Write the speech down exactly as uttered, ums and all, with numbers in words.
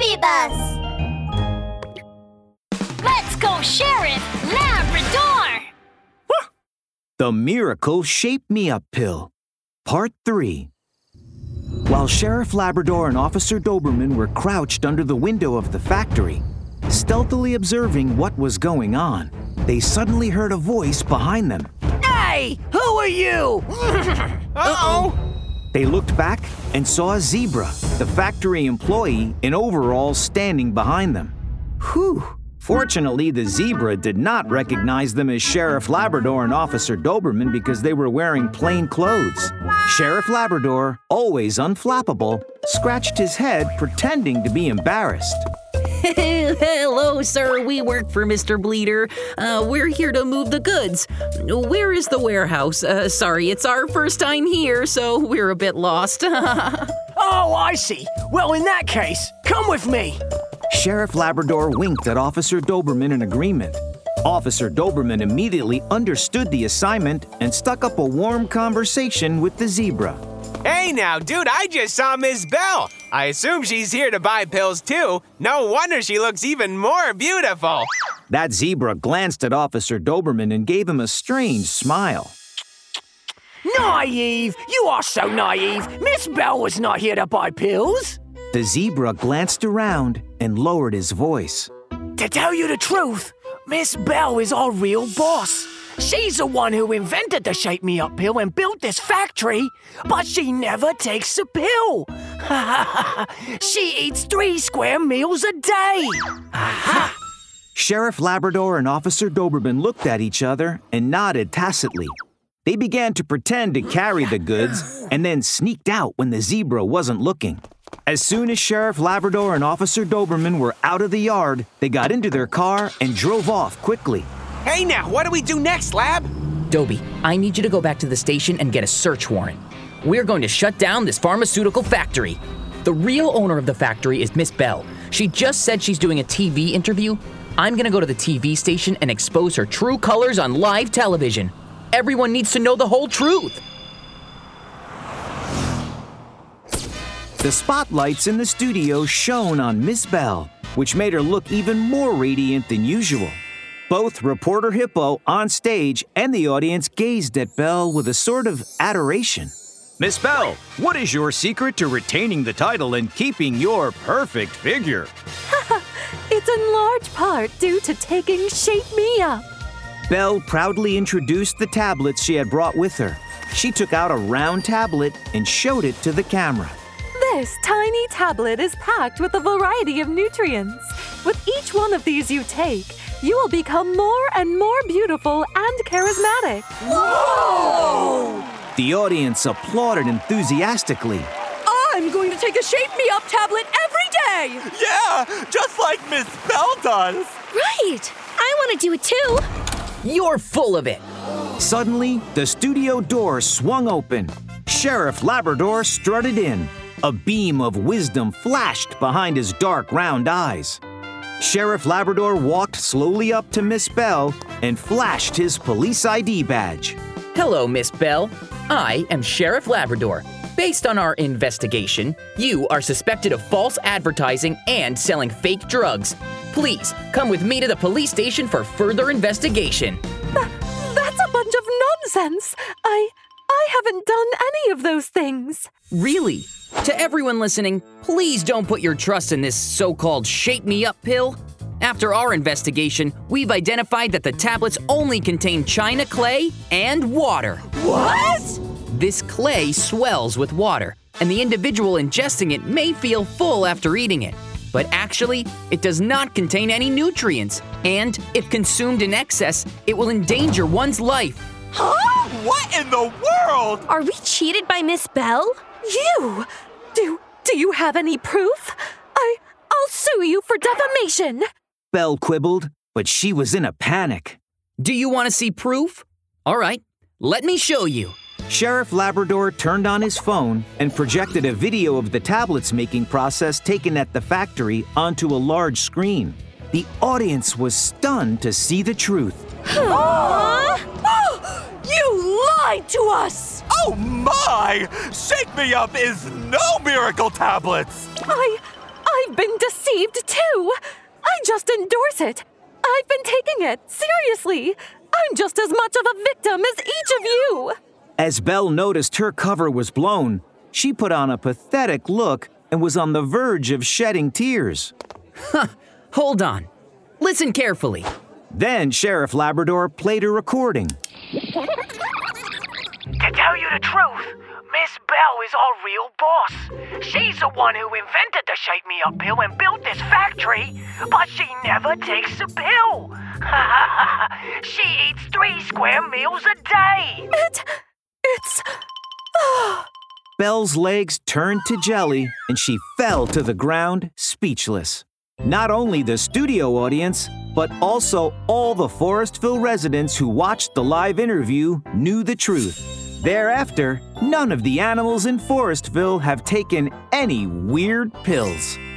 Baby Bus! Let's go, Sheriff Labrador! The Miracle Shape Me Up Pill, Part three. While Sheriff Labrador and Officer Doberman were crouched under the window of the factory, stealthily observing what was going on, they suddenly heard a voice behind them. Hey, who are you? Uh-oh! They looked back and saw a zebra, the factory employee, in overalls standing behind them. Whew! Fortunately, the zebra did not recognize them as Sheriff Labrador and Officer Doberman because they were wearing plain clothes. Sheriff Labrador, always unflappable, scratched his head pretending to be embarrassed. Hello, sir. We work for Mister Bleeder. Uh, we're here to move the goods. Where is the warehouse? Uh, sorry, it's our first time here, so we're a bit lost. Oh, I see. Well, in that case, come with me. Sheriff Labrador winked at Officer Doberman in agreement. Officer Doberman immediately understood the assignment and stuck up a warm conversation with the zebra. Hey now, dude, I just saw Miss Bell. I assume she's here to buy pills too. No wonder she looks even more beautiful. That zebra glanced at Officer Doberman and gave him a strange smile. Naive! You are so naive. Miss Bell was not here to buy pills. The zebra glanced around and lowered his voice. To tell you the truth, Miss Bell is our real boss. She's the one who invented the Shape Me Up pill and built this factory, but she never takes a pill. She eats three square meals a day. Sheriff Labrador and Officer Doberman looked at each other and nodded tacitly. They began to pretend to carry the goods and then sneaked out when the zebra wasn't looking. As soon as Sheriff Labrador and Officer Doberman were out of the yard, they got into their car and drove off quickly. Hey now, what do we do next, Lab? Dobie, I need you to go back to the station and get a search warrant. We're going to shut down this pharmaceutical factory. The real owner of the factory is Miss Bell. She just said she's doing a T V interview. I'm going to go to the T V station and expose her true colors on live television. Everyone needs to know the whole truth. The spotlights in the studio shone on Miss Bell, which made her look even more radiant than usual. Both Reporter Hippo on stage and the audience gazed at Bell with a sort of adoration. Miss Bell, what is your secret to retaining the title and keeping your perfect figure? It's in large part due to taking Shape Me Up. Belle proudly introduced the tablets she had brought with her. She took out a round tablet and showed it to the camera. This tiny tablet is packed with a variety of nutrients. With each one of these you take, you will become more and more beautiful and charismatic. Whoa! The audience applauded enthusiastically. I'm going to take a Shape Me Up tablet every day! Yeah, just like Miss Bell does. Right! I want to do it too. You're full of it. Suddenly, the studio door swung open. Sheriff Labrador strutted in. A beam of wisdom flashed behind his dark, round eyes. Sheriff Labrador walked slowly up to Miss Bell and flashed his police I D badge. Hello, Miss Bell. I am Sheriff Labrador. Based on our investigation, you are suspected of false advertising and selling fake drugs. Please come with me to the police station for further investigation. Th- that's a bunch of nonsense. I, I haven't done any of those things. Really? To everyone listening, please don't put your trust in this so-called Shape Me Up pill. After our investigation, we've identified that the tablets only contain china clay and water. What? This clay swells with water, and the individual ingesting it may feel full after eating it. But actually, it does not contain any nutrients, and if consumed in excess, it will endanger one's life. Huh? What in the world? Are we cheated by Miss Bell? You! Do, do you have any proof? I, I'll sue you for defamation. Belle quibbled, but she was in a panic. Do you want to see proof? All right, let me show you. Sheriff Labrador turned on his phone and projected a video of the tablets making process taken at the factory onto a large screen. The audience was stunned to see the truth. Aww. You lied to us! Oh my! Shake Me Up is no miracle tablets! I... I I've been deceived too. I just endorse it. I've been taking it, seriously. I'm just as much of a victim as each of you. As Belle noticed her cover was blown, she put on a pathetic look and was on the verge of shedding tears. Huh, hold on. Listen carefully. Then Sheriff Labrador played a recording. To tell you the truth, Miss Belle is our real boss. She's the one who invented the Shape Me Up pill and built this factory, but she never takes the pill. She eats three square meals a day. It... it's... Belle's legs turned to jelly and she fell to the ground speechless. Not only the studio audience, but also all the Forestville residents who watched the live interview knew the truth. Thereafter, none of the animals in Forestville have taken any weird pills.